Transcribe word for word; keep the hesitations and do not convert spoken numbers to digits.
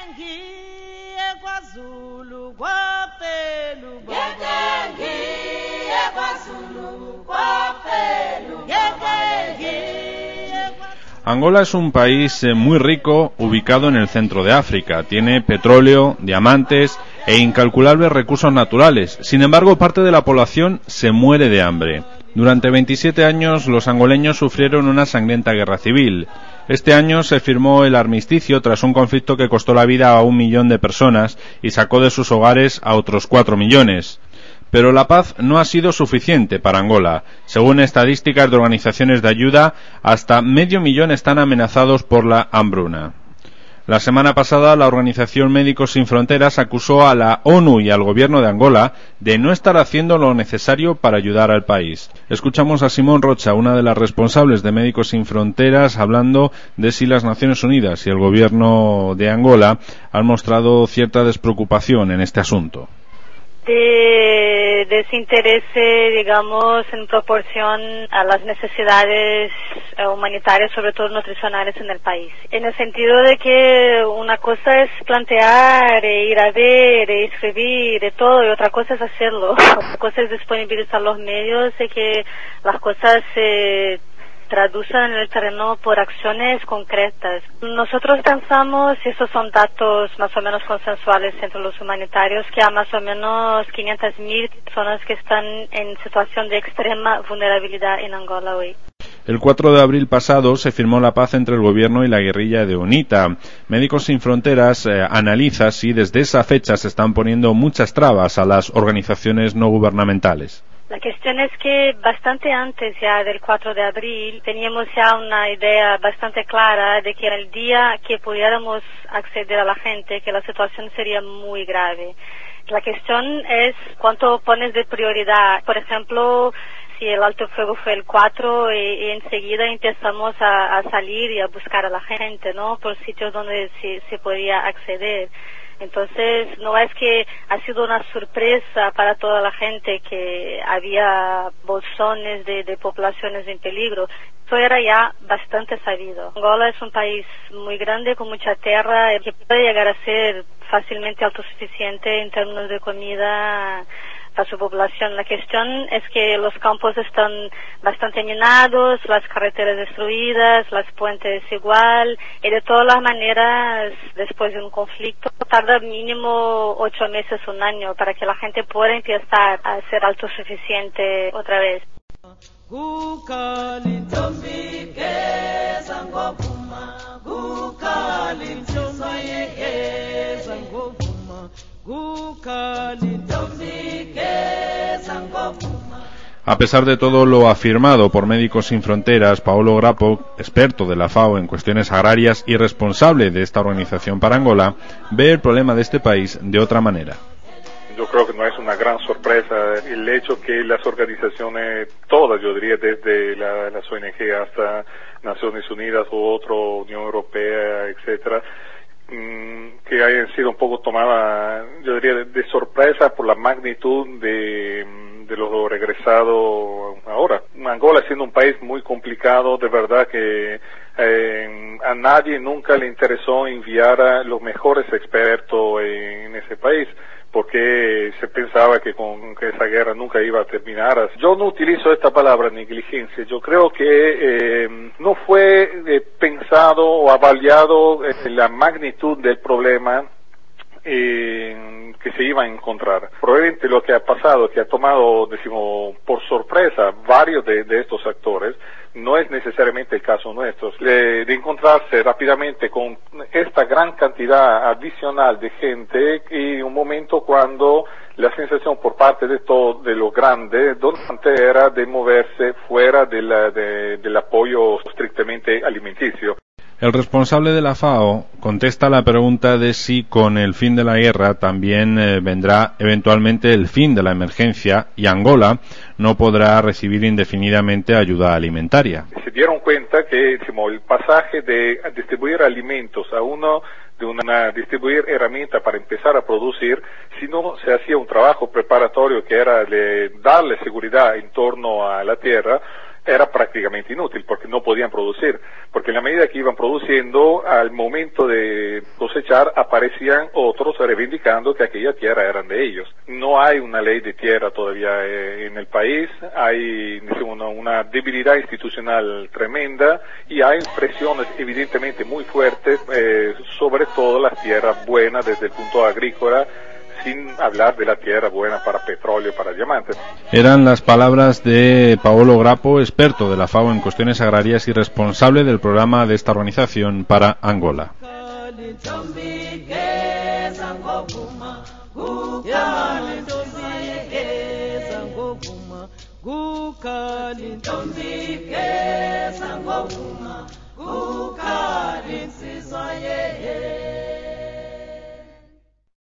Angola es un país muy rico ubicado en el centro de África. Tiene petróleo, diamantes e incalculables recursos naturales. Sin embargo, parte de la población se muere de hambre. Durante veintisiete años los angoleños sufrieron una sangrienta guerra civil. Este año se firmó el armisticio tras un conflicto que costó la vida a un millón de personas y sacó de sus hogares a otros cuatro millones. Pero la paz no ha sido suficiente para Angola. Según estadísticas de organizaciones de ayuda, hasta medio millón están amenazados por la hambruna. La semana pasada, la organización Médicos Sin Fronteras acusó a la ONU y al gobierno de Angola de no estar haciendo lo necesario para ayudar al país. Escuchamos a Simón Rocha, una de las responsables de Médicos Sin Fronteras, hablando de si las Naciones Unidas y el gobierno de Angola han mostrado cierta despreocupación en este asunto. De desinterés, digamos, en proporción a las necesidades humanitarias, sobre todo nutricionales en el país. En el sentido de que una cosa es plantear, e ir a ver, e escribir, de todo, y otra cosa es hacerlo. Otra cosa es disponibilizar los medios y que las cosas se eh, traducen en el terreno por acciones concretas. Nosotros pensamos, y esos son datos más o menos consensuales entre los humanitarios, que hay más o menos quinientas mil personas que están en situación de extrema vulnerabilidad en Angola hoy. El cuatro de abril pasado se firmó la paz entre el gobierno y la guerrilla de UNITA. Médicos Sin Fronteras eh, analiza si desde esa fecha se están poniendo muchas trabas a las organizaciones no gubernamentales. La cuestión es que bastante antes ya del cuatro de abril teníamos ya una idea bastante clara de que en el día que pudiéramos acceder a la gente, que la situación sería muy grave. La cuestión es cuánto pones de prioridad. Por ejemplo, si el alto fuego fue el cuatro y, y enseguida empezamos a, a salir y a buscar a la gente, ¿no? Por sitios donde se, se podía acceder. Entonces, no es que ha sido una sorpresa para toda la gente que había bolsones de, de poblaciones en peligro. Eso era ya bastante sabido. Angola es un país muy grande, con mucha tierra, que puede llegar a ser fácilmente autosuficiente en términos de comida para su población. La cuestión es que los campos están bastante minados, las carreteras destruidas, las puentes igual, y de todas las maneras, después de un conflicto, tarda mínimo ocho meses, un año, para que la gente pueda empezar a ser autosuficiente otra vez. A pesar de todo lo afirmado por Médicos Sin Fronteras, Paolo Grapo, experto de la FAO en cuestiones agrarias y responsable de esta organización para Angola, ve el problema de este país de otra manera. Yo creo que no es una gran sorpresa el hecho que las organizaciones, todas yo diría, desde la, las O N G hasta Naciones Unidas u otra Unión Europea, etcétera, que hayan sido un poco tomadas, yo diría, de, de sorpresa por la magnitud de, de los regresados ahora. Angola siendo un país muy complicado, de verdad que eh, a nadie nunca le interesó enviar a los mejores expertos en ese país, porque se pensaba que con que esa guerra nunca iba a terminar. Yo no utilizo esta palabra negligencia, yo creo que eh, no fue eh, pensado o avaliado eh, la magnitud del problema eh, que se iba a encontrar. Probablemente lo que ha pasado, que ha tomado, decimos, por sorpresa varios de, de estos actores, no es necesariamente el caso nuestro, de, de encontrarse rápidamente con esta gran cantidad adicional de gente y un momento cuando la sensación por parte de todo, de lo grande, donde era de moverse fuera de la, de, del apoyo estrictamente alimenticio. El responsable de la FAO contesta la pregunta de si con el fin de la guerra también eh, vendrá eventualmente el fin de la emergencia y Angola no podrá recibir indefinidamente ayuda alimentaria. Se dieron cuenta que decimos, el pasaje de distribuir alimentos a uno de una distribuir herramienta para empezar a producir, si no se hacía un trabajo preparatorio que era de darle seguridad en torno a la tierra, era prácticamente inútil porque no podían producir, porque en la medida que iban produciendo, al momento de cosechar aparecían otros reivindicando que aquella tierra eran de ellos. No hay una ley de tierra todavía eh, en el país, hay digamos, una, una debilidad institucional tremenda y hay presiones evidentemente muy fuertes, eh, sobre todo las tierras buenas desde el punto agrícola, sin hablar de la tierra buena para petróleo, para diamantes. Eran las palabras de Paolo Grapo, experto de la FAO en cuestiones agrarias y responsable del programa de esta organización para Angola. Gukali